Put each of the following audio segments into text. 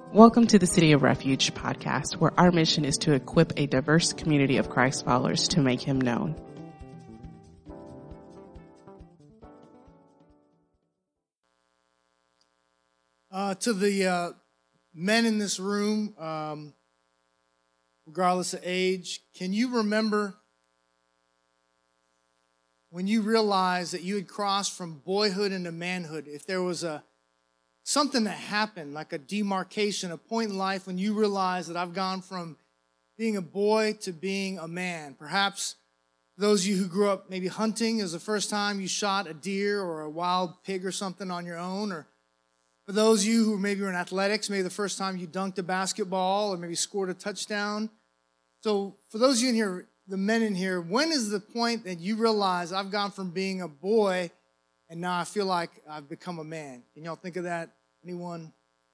Welcome to the City of Refuge podcast, where our mission is to equip a diverse community of Christ followers to make him known. To the men in this room, regardless of age, can you remember when you realized that you had crossed from boyhood into manhood? If there was something that happened, like a demarcation, a point in life when you realized that I've gone from being a boy to being a man. Perhaps those of you who grew up maybe hunting is the first time you shot a deer or a wild pig or something on your own, or for those of you who maybe were in athletics, maybe the first time you dunked a basketball or maybe scored a touchdown. So for those of you in here, the men in here, when is the point that you realize I've gone from being a boy and now I feel like I've become a man? Can y'all think of that? Anyone?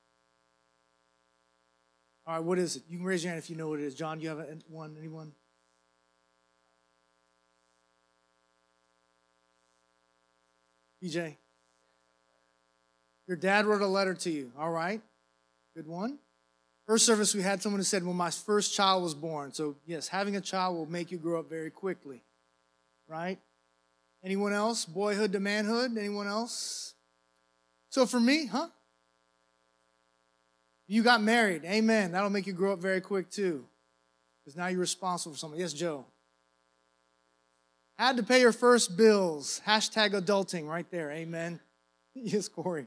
All right, what is it? You can raise your hand if you know what it is. John, you have one? Anyone? PJ? Your dad wrote a letter to you. All right. Good one. First service, we had someone who said, well, my first child was born. So, yes, having a child will make you grow up very quickly. Right? Anyone else? Boyhood to manhood? Anyone else? So for me, you got married. Amen. That'll make you grow up very quick too. Because now you're responsible for something. Yes, Joe. Had to pay your first bills. Hashtag adulting right there. Amen. Yes, Corey.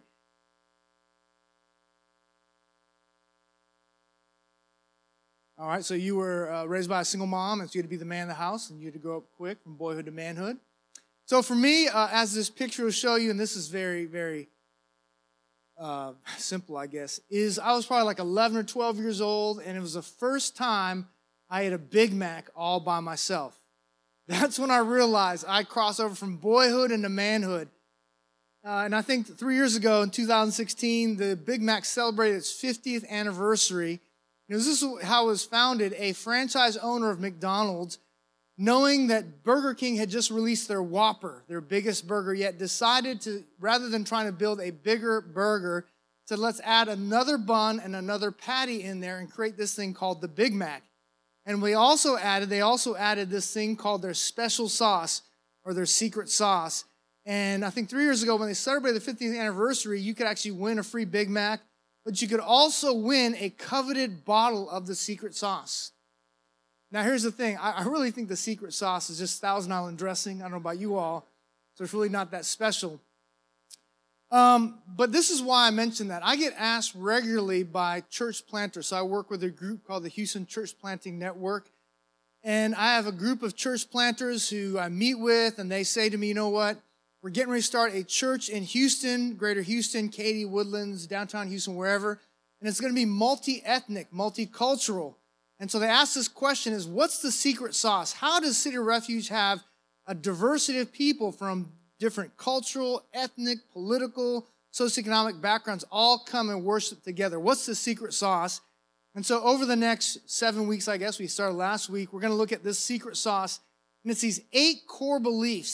All right, so you were raised by a single mom, and so you had to be the man of the house, and you had to grow up quick from boyhood to manhood. So for me, as this picture will show you, and this is very, very simple, I guess, is I was probably like 11 or 12 years old, and it was the first time I ate a Big Mac all by myself. That's when I realized I crossed over from boyhood into manhood. And I think 3 years ago, in 2016, the Big Mac celebrated its 50th anniversary. This is how it was founded. A franchise owner of McDonald's, knowing that Burger King had just released their Whopper, their biggest burger yet, decided to, rather than trying to build a bigger burger, said, let's add another bun and another patty in there and create this thing called the Big Mac. And they also added this thing called their special sauce, or their secret sauce. And I think 3 years ago, when they celebrated the 50th anniversary, you could actually win a free Big Mac, but you could also win a coveted bottle of the secret sauce. Now, here's the thing. I really think the secret sauce is just Thousand Island dressing. I don't know about you all, so it's really not that special. But this is why I mentioned that. I get asked regularly by church planters. So I work with a group called the Houston Church Planting Network. And I have a group of church planters who I meet with, and they say to me, you know what? We're getting ready to start a church in Houston, Greater Houston, Katy, Woodlands, downtown Houston, wherever. And it's going to be multi-ethnic, multicultural. And so they ask this question is, what's the secret sauce? How does City of Refuge have a diversity of people from different cultural, ethnic, political, socioeconomic backgrounds all come and worship together? What's the secret sauce? And so over the next 7 weeks, I guess, we started last week, we're going to look at this secret sauce. And it's these 8 core beliefs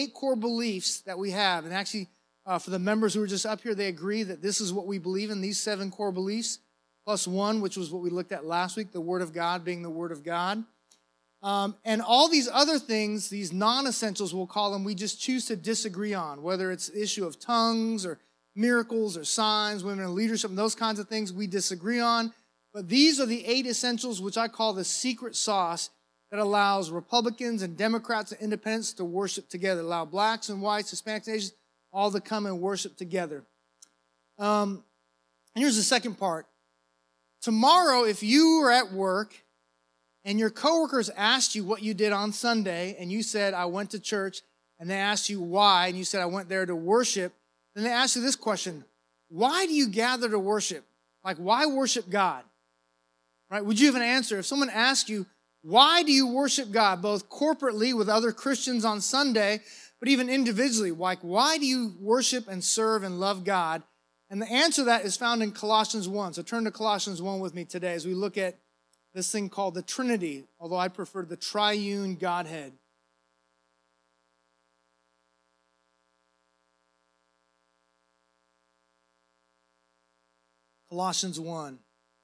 that we have. And actually, for the members who were just up here, they agree that this is what we believe in, these 7 core beliefs, plus 1, which was what we looked at last week, the Word of God being the Word of God. And all these other things, these non-essentials, we'll call them, we just choose to disagree on, whether it's the issue of tongues or miracles or signs, women in leadership, and those kinds of things we disagree on. But these are the 8 essentials, which I call the secret sauce, that allows Republicans and Democrats and independents to worship together, allow blacks and whites, Hispanics, Asians, all to come and worship together. And here's the second part. Tomorrow, if you were at work and your coworkers asked you what you did on Sunday, and you said, I went to church, and they asked you why, and you said, I went there to worship, then they ask you this question, why do you gather to worship? Like, why worship God? Right? Would you have an answer? If someone asked you, why do you worship God, both corporately with other Christians on Sunday, but even individually? Like, why do you worship and serve and love God? And the answer to that is found in Colossians 1. So turn to Colossians 1 with me today as we look at this thing called the Trinity, although I prefer the triune Godhead. Colossians 1.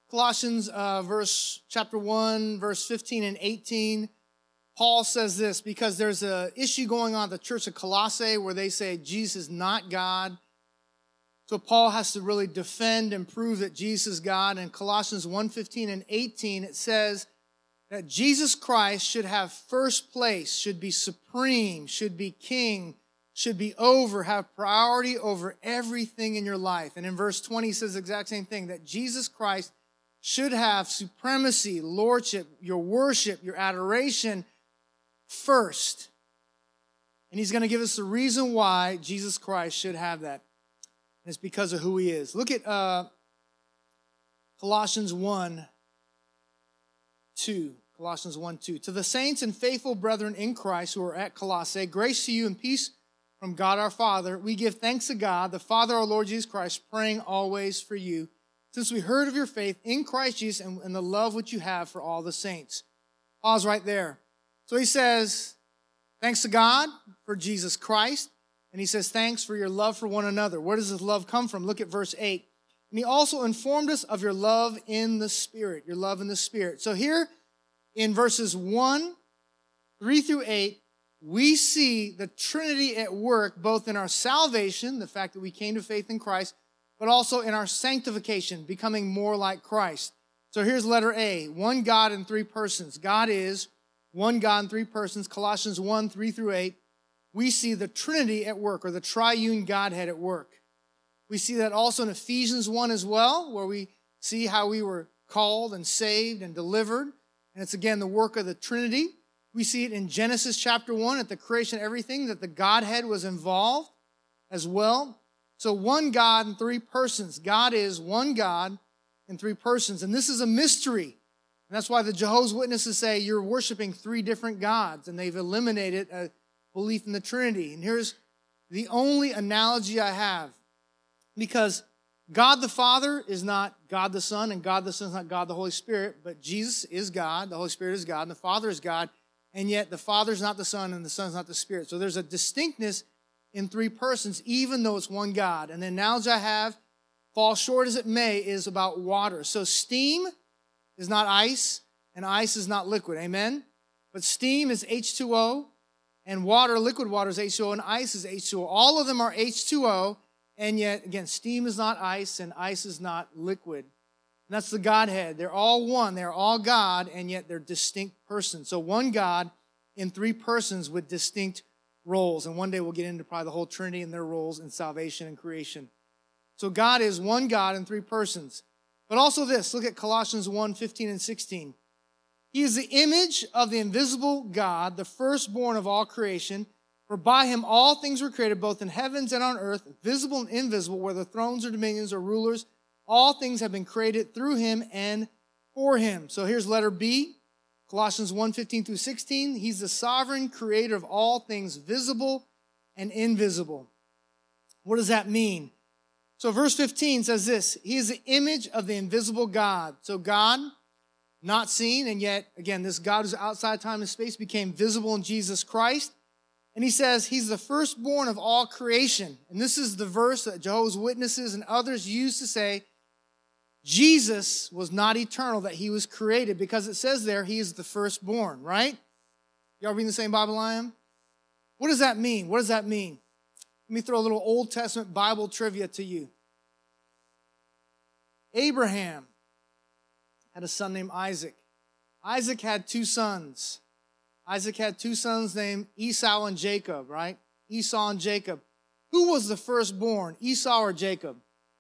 Colossians chapter 1, verse 15 and 18, Paul says this, because there's an issue going on at the church of Colossae where they say Jesus is not God. So Paul has to really defend and prove that Jesus is God. In Colossians 1, 15 and 18, it says that Jesus Christ should have first place, should be supreme, should be king, should be have priority over everything in your life. And in verse 20, he says the exact same thing, that Jesus Christ should have supremacy, lordship, your worship, your adoration first. And he's going to give us the reason why Jesus Christ should have that. And it's because of who he is. Look at Colossians 1, 2. Colossians 1, 2. To the saints and faithful brethren in Christ who are at Colossae, grace to you and peace from God our Father. We give thanks to God, the Father of our Lord Jesus Christ, praying always for you, since we heard of your faith in Christ Jesus and the love which you have for all the saints. Pause right there. So he says, thanks to God for Jesus Christ. And he says, thanks for your love for one another. Where does this love come from? Look at verse 8. And he also informed us of your love in the Spirit. Your love in the Spirit. So here in verses 1, 3 through 8, we see the Trinity at work both in our salvation, the fact that we came to faith in Christ, but also in our sanctification, becoming more like Christ. So here's letter A, one God in three persons. God is one God in three persons. Colossians 1, 3 through 8. We see the Trinity at work, or the triune Godhead at work. We see that also in Ephesians 1 as well, where we see how we were called and saved and delivered. And it's again the work of the Trinity. We see it in Genesis chapter 1 at the creation of everything, that the Godhead was involved as well. So one God in three persons. God is one God in three persons. And this is a mystery. And that's why the Jehovah's Witnesses say you're worshiping three different gods. And they've eliminated a belief in the Trinity. And here's the only analogy I have. Because God the Father is not God the Son, and God the Son is not God the Holy Spirit, but Jesus is God, the Holy Spirit is God, and the Father is God, and yet the Father is not the Son, and the Son is not the Spirit. So there's a distinctness in three persons, even though it's one God. And the analogy I have, fall short as it may, is about water. So steam is not ice, and ice is not liquid, amen? But steam is H2O, and water, liquid water is H2O, and ice is H2O. All of them are H2O, and yet, again, steam is not ice, and ice is not liquid. And that's the Godhead. They're all one. They're all God, and yet they're distinct persons. So one God in three persons with distinct roles. And one day we'll get into probably the whole Trinity and their roles in salvation and creation. So God is one God in three persons. But also this, look at Colossians 1, 15 and 16. He is the image of the invisible God, the firstborn of all creation. For by him all things were created, both in heavens and on earth, visible and invisible, whether thrones or dominions or rulers. All things have been created through him and for him. So here's letter B, Colossians 1, 15 through 16. He's the sovereign creator of all things visible and invisible. What does that mean? So verse 15 says this, he is the image of the invisible God. So God, not seen, and yet, again, this God who's outside time and space became visible in Jesus Christ. And he says he's the firstborn of all creation. And this is the verse that Jehovah's Witnesses and others use to say Jesus was not eternal, that he was created, because it says there he is the firstborn, right? Y'all reading the same Bible I am? What does that mean? What does that mean? Let me throw a little Old Testament Bible trivia to you. Abraham had a son named Isaac. Isaac had two sons. Isaac had two sons named Esau and Jacob, right? Esau and Jacob. Who was the firstborn, Esau or Jacob?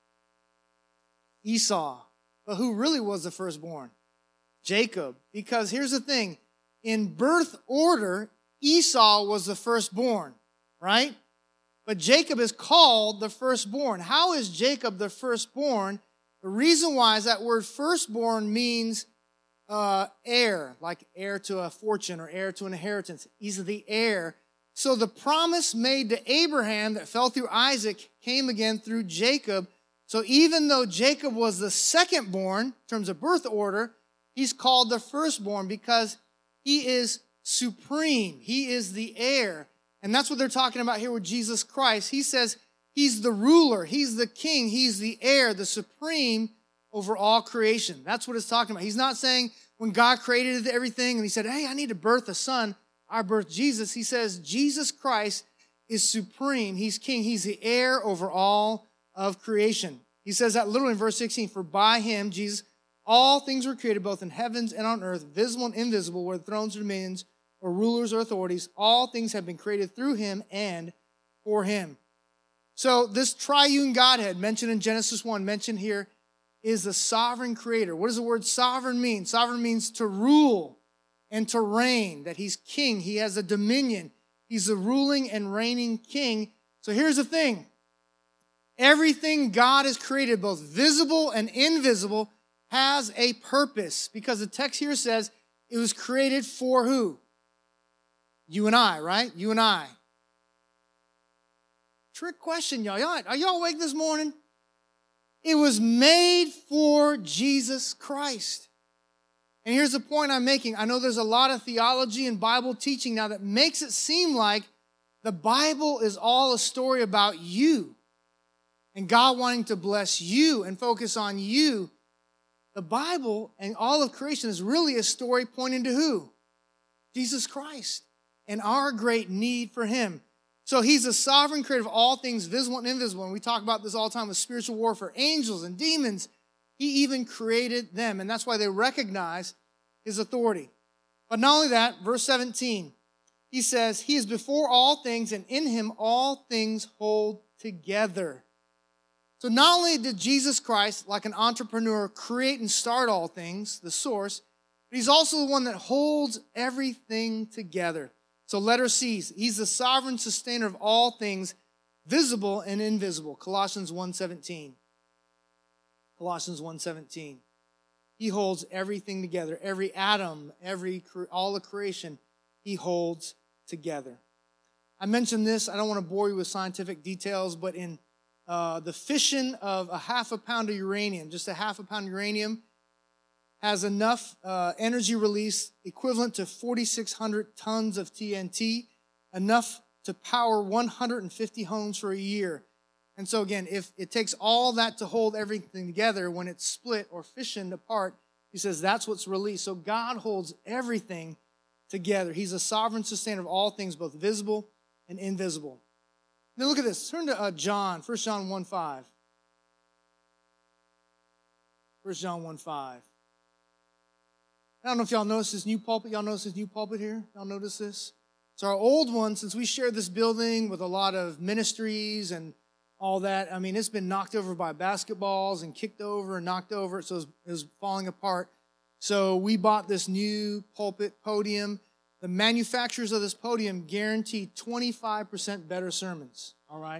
Esau. But who really was the firstborn? Jacob. Because here's the thing. In birth order, Esau was the firstborn, right? But Jacob is called the firstborn. How is Jacob the firstborn? The reason why is that word firstborn means heir, like heir to a fortune or heir to an inheritance. He's the heir. So the promise made to Abraham that fell through Isaac came again through Jacob. So even though Jacob was the secondborn in terms of birth order, he's called the firstborn because he is supreme. He is the heir. And that's what they're talking about here with Jesus Christ. He says he's the ruler. He's the king. He's the heir, the supreme over all creation. That's what it's talking about. He's not saying when God created everything and he said, hey, I need to birth a son, I birthed Jesus. He says Jesus Christ is supreme. He's king. He's the heir over all of creation. He says that literally in verse 16, for by him, Jesus, all things were created both in heavens and on earth, visible and invisible, whether thrones or dominions or rulers or authorities. All things have been created through him and for him. So this triune Godhead mentioned in Genesis 1, mentioned here, is the sovereign creator. What does the word sovereign mean? Sovereign means to rule and to reign, that he's king. He has a dominion. He's the ruling and reigning king. So here's the thing. Everything God has created, both visible and invisible, has a purpose, because the text here says it was created for who? You and I, right? You and I. Trick question, y'all. Are y'all awake this morning? It was made for Jesus Christ. And here's the point I'm making. I know there's a lot of theology and Bible teaching now that makes it seem like the Bible is all a story about you and God wanting to bless you and focus on you. The Bible and all of creation is really a story pointing to who? Jesus Christ and our great need for him. So he's the sovereign creator of all things visible and invisible. And we talk about this all the time with spiritual warfare, angels and demons. He even created them. And that's why they recognize his authority. But not only that, verse 17, he says, he is before all things, and in him all things hold together. So not only did Jesus Christ, like an entrepreneur, create and start all things, the source, but he's also the one that holds everything together. So letter C, he's the sovereign sustainer of all things, visible and invisible. Colossians 1:17. Colossians 1:17. He holds everything together. Every atom, all the creation, he holds together. I mentioned this. I don't want to bore you with scientific details, but in the fission of a half a pound of uranium, just a half a pound of uranium, has enough energy release equivalent to 4,600 tons of TNT, enough to power 150 homes for a year. And so again, if it takes all that to hold everything together, when it's split or fissioned apart, he says that's what's released. So God holds everything together. He's a sovereign sustainer of all things, both visible and invisible. Now look at this. Turn to John, 1 John 1:5. 1 John 1:5. I don't know if y'all noticed this new pulpit. Y'all notice this new pulpit here? Y'all notice this? So our old one, since we shared this building with a lot of ministries and all that, I mean, it's been knocked over by basketballs and kicked over and knocked over, so it was falling apart. So we bought this new pulpit podium. The manufacturers of this podium guarantee 25% better sermons, all right?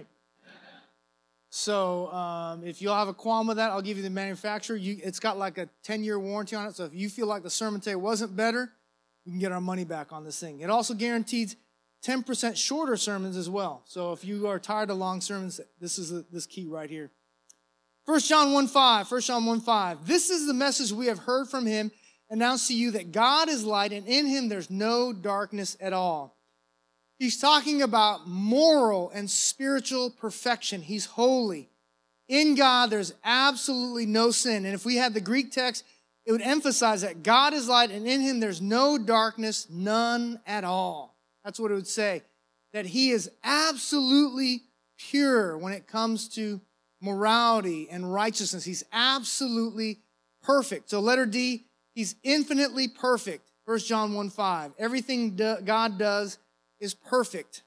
So if you'll have a qualm with that, I'll give you the manufacturer. It's got like a 10-year warranty on it, so if you feel like the sermon today wasn't better, you can get our money back on this thing. It also guarantees 10% shorter sermons as well. So if you are tired of long sermons, this is this key right here. 1 John 1:5. This is the message we have heard from him, announced to you that God is light, and in him there's no darkness at all. He's talking about moral and spiritual perfection. He's holy. In God, there's absolutely no sin. And if we had the Greek text, it would emphasize that God is light, and in him there's no darkness, none at all. That's what it would say. That he is absolutely pure when it comes to morality and righteousness. He's absolutely perfect. So letter D, he's infinitely perfect. 1 John 1:5. Everything God does is perfect.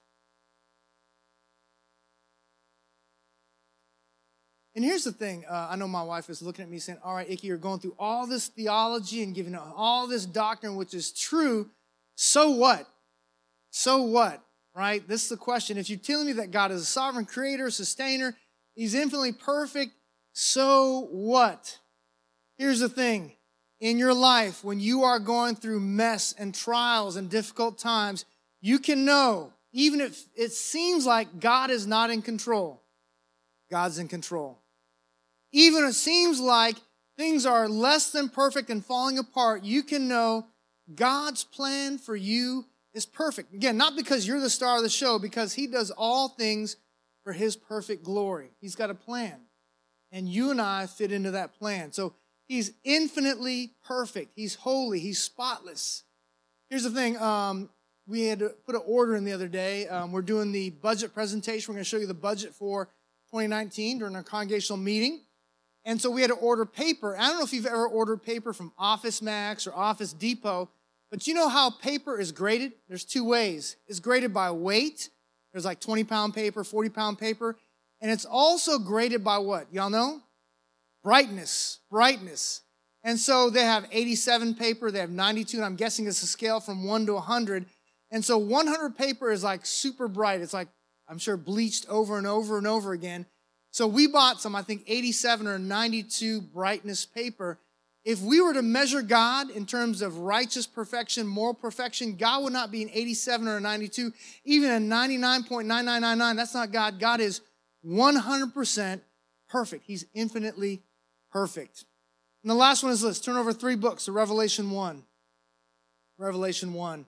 And here's the thing. I know my wife is looking at me saying, all right, Icky, you're going through all this theology and giving all this doctrine, which is true. So what? So what? Right? This is the question. If you're telling me that God is a sovereign creator, sustainer, he's infinitely perfect, so what? Here's the thing. In your life, when you are going through mess and trials and difficult times, you can know, even if it seems like God is not in control, God's in control. Even if it seems like things are less than perfect and falling apart, you can know God's plan for you is perfect. Again, not because you're the star of the show, because he does all things for his perfect glory. He's got a plan. And you and I fit into that plan. So he's infinitely perfect. He's holy. He's spotless. Here's the thing. We had to put an order in the other day. We're doing the budget presentation. We're going to show you the budget for 2019 during our congregational meeting. And so we had to order paper. I don't know if you've ever ordered paper from Office Max or Office Depot, but you know how paper is graded? There's two ways. It's graded by weight. There's like 20-pound paper, 40-pound paper. And it's also graded by what? Y'all know? Brightness. And so they have 87 paper, they have 92, and I'm guessing it's a scale from 1 to 100. And so 100 paper is like super bright. It's like, I'm sure, bleached over and over and over again. So we bought some, I think, 87 or 92 brightness paper. If we were to measure God in terms of righteous perfection, moral perfection, God would not be an 87 or a 92, even a 99.9999. That's not God. God is 100% perfect. He's infinitely perfect. And the last one is this. Turn over 3 books to Revelation 1. Revelation 1.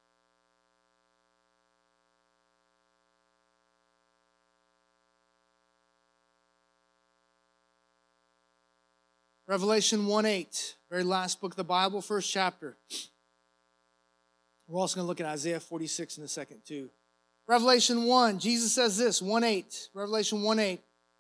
Revelation 1:8, very last book of the Bible, first chapter. We're also going to look at Isaiah 46 in a second too. Revelation 1, Jesus says this, 1:8, Revelation 1:8.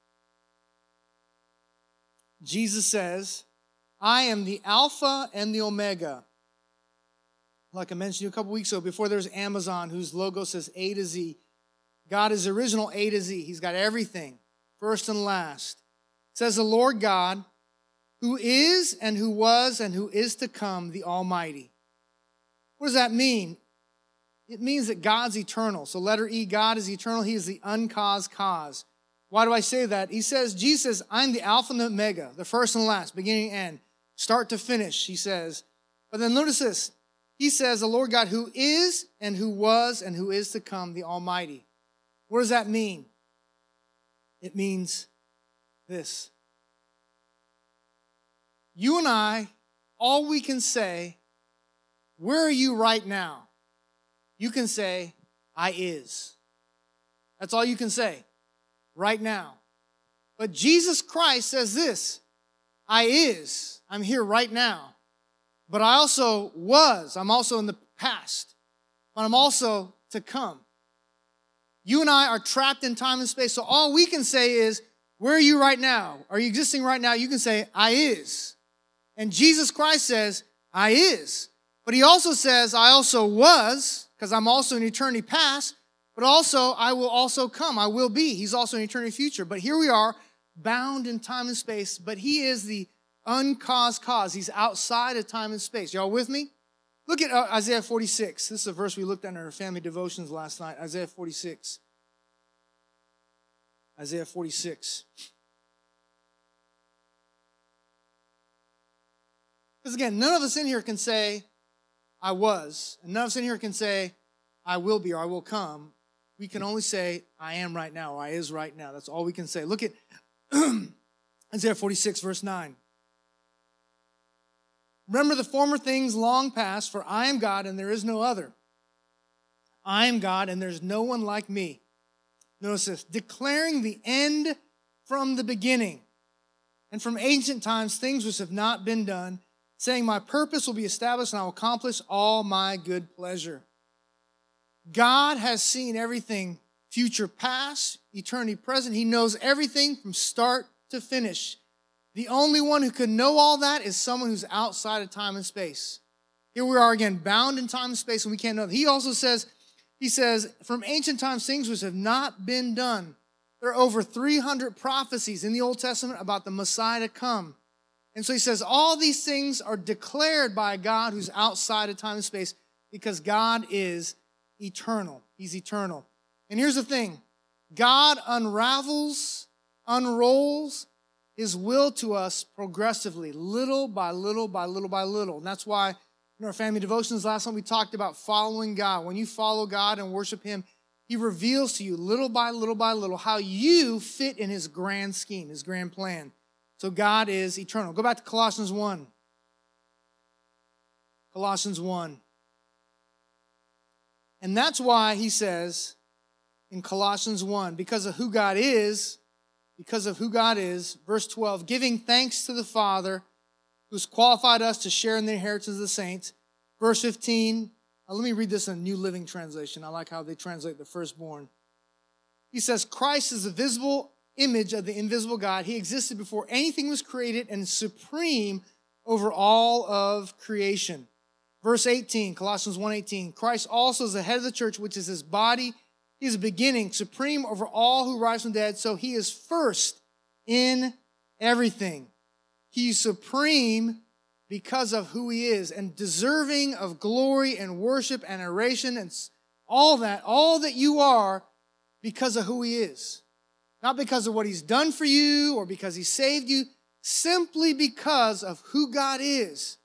Jesus says, I am the Alpha and the Omega. Like I mentioned to you a couple weeks ago, before there's Amazon, whose logo says A to Z. God is the original A to Z. He's got everything, first and last. It says the Lord God, who is and who was and who is to come, the Almighty. What does that mean? It means that God's eternal. So letter E, God is eternal. He is the uncaused cause. Why do I say that? He says, Jesus says, I'm the Alpha and the Omega, the first and last, beginning and end, start to finish, he says. But then notice this. He says, the Lord God who is and who was and who is to come, the Almighty. What does that mean? It means this. You and I, all we can say, where are you right now? You can say, I is. That's all you can say, right now. But Jesus Christ says this, I is. I'm here right now. But I also was. I'm also in the past. But I'm also to come. You and I are trapped in time and space. So all we can say is, where are you right now? Are you existing right now? You can say, I is. And Jesus Christ says, I is. But he also says, I also was, because I'm also in eternity past, but also I will also come. I will be. He's also in eternity future. But here we are, bound in time and space, but he is the uncaused cause. He's outside of time and space. Y'all with me? Look at Isaiah 46. This is a verse we looked at in our family devotions last night. Isaiah 46. Isaiah 46. Because again, none of us in here can say, I was. And none of us in here can say, I will be or I will come. We can only say, I am right now or I is right now. That's all we can say. Look at Isaiah 46, verse 9. Remember the former things long past, for I am God and there is no other. I am God and there's no one like me. Notice this, declaring the end from the beginning, and from ancient times things which have not been done, saying my purpose will be established and I will accomplish all my good pleasure. God has seen everything, future past, eternity present. He knows everything from start to finish. The only one who could know all that is someone who's outside of time and space. Here we are again, bound in time and space, and we can't know that. He also says, from ancient times, things which have not been done. There are over 300 prophecies in the Old Testament about the Messiah to come. And so he says, all these things are declared by God who's outside of time and space because God is eternal. He's eternal. And here's the thing. God unravels, unrolls his will to us progressively, little by little by little by little. And that's why in our family devotions last time we talked about following God. When you follow God and worship him, he reveals to you little by little how you fit in his grand scheme, his grand plan. So God is eternal. Go back to Colossians 1. Colossians 1. And that's why he says in Colossians 1, because of who God is, because of who God is. Verse 12, giving thanks to the Father who's qualified us to share in the inheritance of the saints. Verse 15, let me read this in a New Living Translation. I like how they translate the firstborn. He says, Christ is the visible image of the invisible God. He existed before anything was created and is supreme over all of creation. Verse 18, Colossians 1:18, Christ also is the head of the church, which is his body. He is the beginning, supreme over all who rise from the dead. So he is first in everything. He's supreme because of who he is and deserving of glory and worship and adoration and all that you are because of who he is. Not because of what he's done for you or because he saved you, simply because of who God is.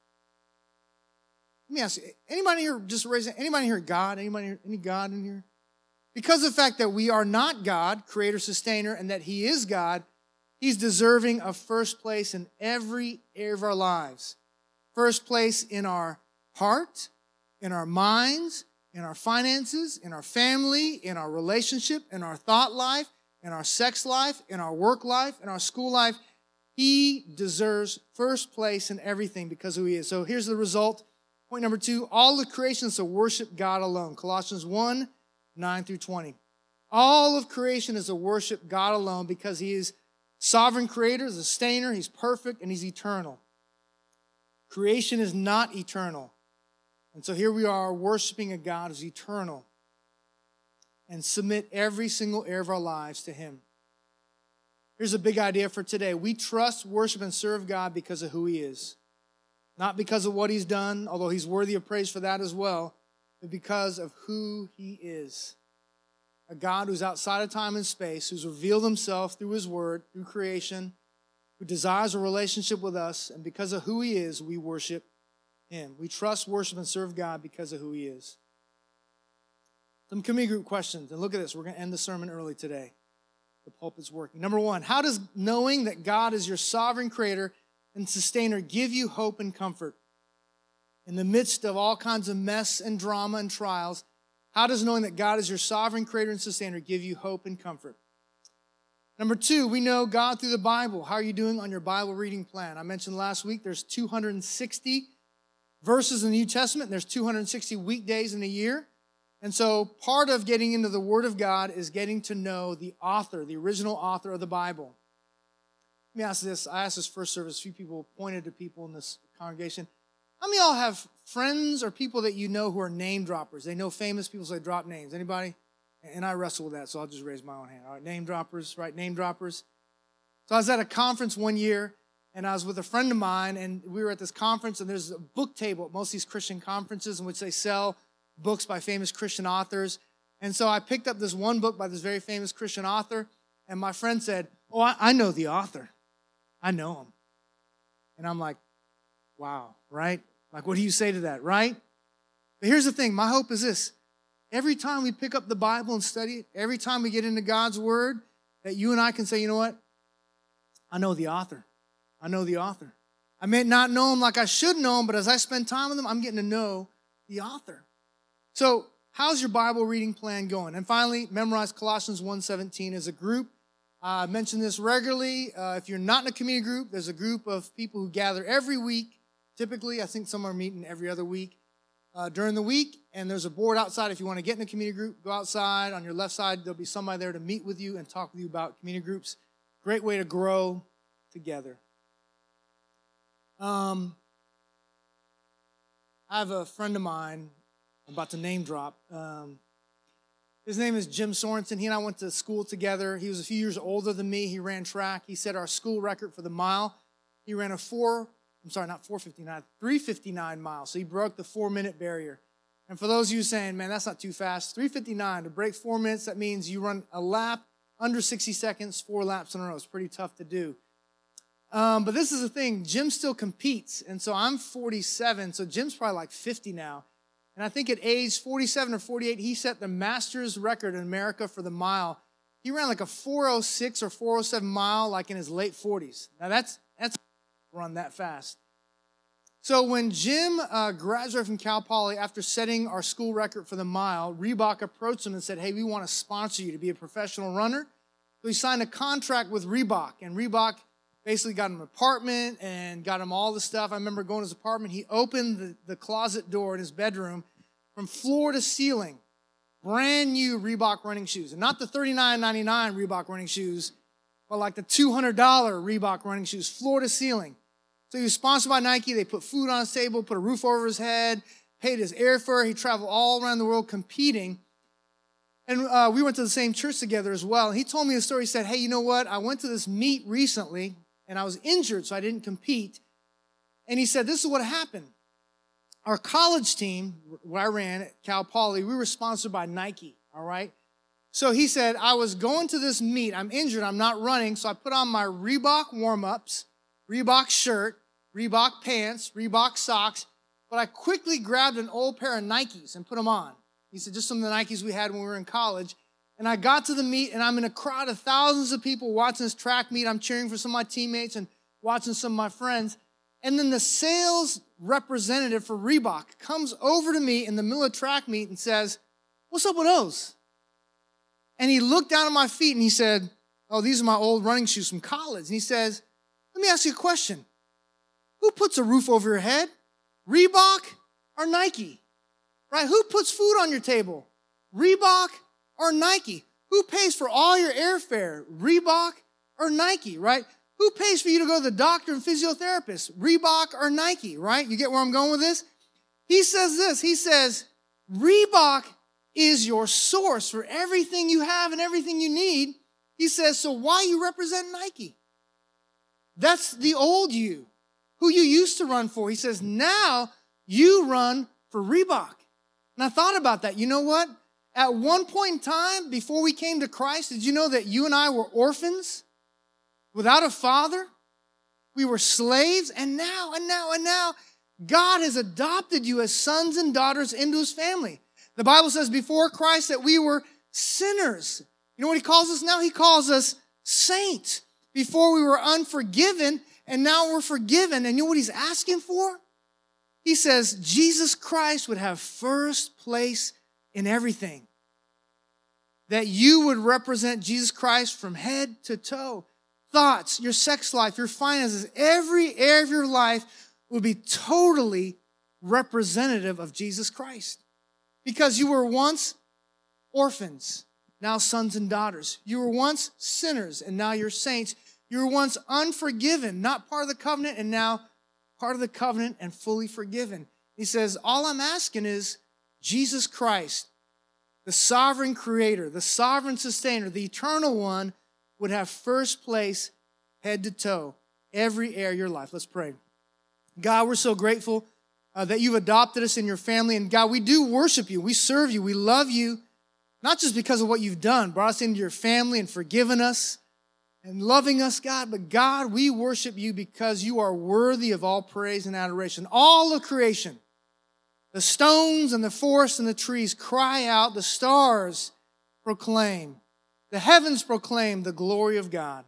Let me ask you, anybody here, just raise it, anybody here God? Any God in here? Because of the fact that we are not God, creator, sustainer, and that he is God, he's deserving of first place in every area of our lives. First place in our heart, in our minds, in our finances, in our family, in our relationship, in our thought life, in our sex life, in our work life, in our school life. He deserves first place in everything because of who he is. So here's the result. Point number 2, all of creation is to worship God alone. Colossians 1:9-20. All of creation is to worship God alone because he is sovereign creator, sustainer, he's perfect, and he's eternal. Creation is not eternal. And so here we are worshiping a God who's eternal and submit every single area of our lives to him. Here's a big idea for today. We trust, worship, and serve God because of who he is. Not because of what he's done, although he's worthy of praise for that as well, but because of who he is. A God who's outside of time and space, who's revealed himself through his word, through creation, who desires a relationship with us, and because of who he is, we worship him. We trust, worship, and serve God because of who he is. Some community group questions, and look at this. We're going to end the sermon early today. The pulpit's working. Number 1, how does knowing that God is your sovereign creator and sustainer give you hope and comfort? In the midst of all kinds of mess and drama and trials, how does knowing that God is your sovereign creator and sustainer give you hope and comfort? Number 2, we know God through the Bible. How are you doing on your Bible reading plan? I mentioned last week there's 260 verses in the New Testament, and there's 260 weekdays in a year. And so part of getting into the Word of God is getting to know the author, the original author of the Bible. Let me ask this. I asked this first service. A few people pointed to people in this congregation. How many of y'all have friends or people that you know who are name droppers? They know famous people, so they drop names. Anybody? And I wrestle with that, so I'll just raise my own hand. All right, name droppers, right? Name droppers. So I was at a conference one year, and I was with a friend of mine, and we were at this conference, and there's a book table at most of these Christian conferences in which they sell books by famous Christian authors. And so I picked up this one book by this very famous Christian author, and my friend said, oh, I know the author. I know him. And I'm like, wow, right? Like, what do you say to that, right? But here's the thing. My hope is this. Every time we pick up the Bible and study it, every time we get into God's word, that you and I can say, you know what? I know the author. I know the author. I may not know him like I should know him, but as I spend time with him, I'm getting to know the author. So how's your Bible reading plan going? And finally, memorize Colossians 1:17 as a group. I mention this regularly. If you're not in a community group, there's a group of people who gather every week. Typically, I think some are meeting every other week during the week. And there's a board outside. If you want to get in a community group, go outside. On your left side, there'll be somebody there to meet with you and talk with you about community groups. Great way to grow together. I have a friend of mine, I'm about to name drop. His name is Jim Sorensen. He and I went to school together. He was a few years older than me. He ran track. He set our school record for the mile. He ran a 3:59 miles. So he broke the 4-minute barrier. And for those of you saying, man, that's not too fast, 3:59, to break 4 minutes, that means you run a lap under 60 seconds, 4 laps in a row. It's pretty tough to do. But this is the thing. Jim still competes. And so I'm 47, so Jim's probably like 50 now. And I think at age 47 or 48, he set the Masters record in America for the mile. He ran like a 4:06 or 4:07 mile like in his late 40s. Now that's run that fast. So when Jim graduated from Cal Poly after setting our school record for the mile, Reebok approached him and said, hey, we want to sponsor you to be a professional runner. So he signed a contract with Reebok, and Reebok basically got him an apartment and got him all the stuff. I remember going to his apartment. He opened the closet door in his bedroom from floor to ceiling. Brand new Reebok running shoes. And not the $39.99 Reebok running shoes, but like the $200 Reebok running shoes, floor to ceiling. So he was sponsored by Nike. They put food on his table, put a roof over his head, paid his airfare. He traveled all around the world competing. And we went to the same church together as well. And he told me a story. He said, hey, you know what? I went to this meet recently, and I was injured, so I didn't compete. And he said, this is what happened. Our college team, where I ran at Cal Poly, we were sponsored by Nike, all right? So he said, I was going to this meet. I'm injured. I'm not running. So I put on my Reebok warm-ups, Reebok shirt, Reebok pants, Reebok socks. But I quickly grabbed an old pair of Nikes and put them on. He said, just some of the Nikes we had when we were in college. And I got to the meet, and I'm in a crowd of thousands of people watching this track meet. I'm cheering for some of my teammates and watching some of my friends. And then the sales representative for Reebok comes over to me in the middle of track meet and says, what's up with those? And he looked down at my feet and he said, oh, these are my old running shoes from college. And he says, let me ask you a question. Who puts a roof over your head? Reebok or Nike? Right? Who puts food on your table? Reebok or Nike? Who pays for all your airfare? Reebok or Nike, right? Who pays for you to go to the doctor and physiotherapist? Reebok or Nike, right? You get where I'm going with this? He says this. He says, Reebok is your source for everything you have and everything you need. He says, so why you represent Nike? That's the old you, who you used to run for. He says, now you run for Reebok. And I thought about that. You know what? At one point in time, before we came to Christ, did you know that you and I were orphans without a father? We were slaves, and now, God has adopted you as sons and daughters into his family. The Bible says before Christ that we were sinners. You know what he calls us now? He calls us saints. Before we were unforgiven, and now we're forgiven. And you know what he's asking for? He says Jesus Christ would have first place in everything. That you would represent Jesus Christ from head to toe. Thoughts, your sex life, your finances, every area of your life would be totally representative of Jesus Christ. Because you were once orphans, now sons and daughters. You were once sinners, and now you're saints. You were once unforgiven, not part of the covenant, and now part of the covenant and fully forgiven. He says, all I'm asking is Jesus Christ, the sovereign creator, the sovereign sustainer, the eternal one, would have first place, head to toe, every area of your life. Let's pray. God, we're so grateful that you've adopted us in your family. And God, we do worship you. We serve you. We love you, not just because of what you've done, brought us into your family and forgiven us and loving us, God. But God, we worship you because you are worthy of all praise and adoration. All of creation, the stones and the forests and the trees cry out. The stars proclaim. The heavens proclaim the glory of God.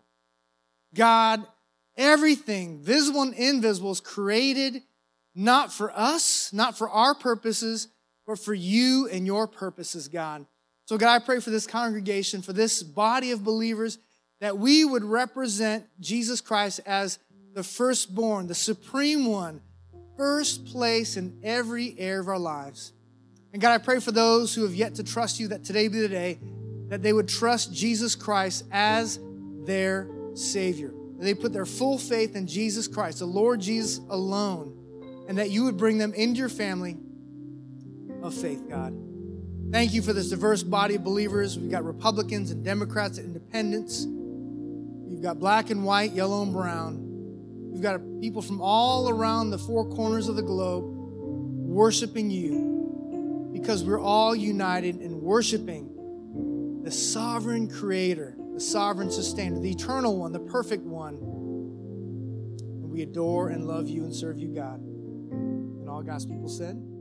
God, everything, visible and invisible, is created not for us, not for our purposes, but for you and your purposes, God. So God, I pray for this congregation, for this body of believers, that we would represent Jesus Christ as the firstborn, the supreme one, first place in every area of our lives. And God, I pray for those who have yet to trust you, that today be the day that they would trust Jesus Christ as their Savior. That they put their full faith in Jesus Christ, the Lord Jesus alone, and that you would bring them into your family of faith, God. Thank you for this diverse body of believers. We've got Republicans and Democrats and independents. We've got black and white, yellow and brown. We've got people from all around the four corners of the globe worshiping you because we're all united in worshiping the sovereign creator, the sovereign sustainer, the eternal one, the perfect one. And we adore and love you and serve you, God. And all God's people said,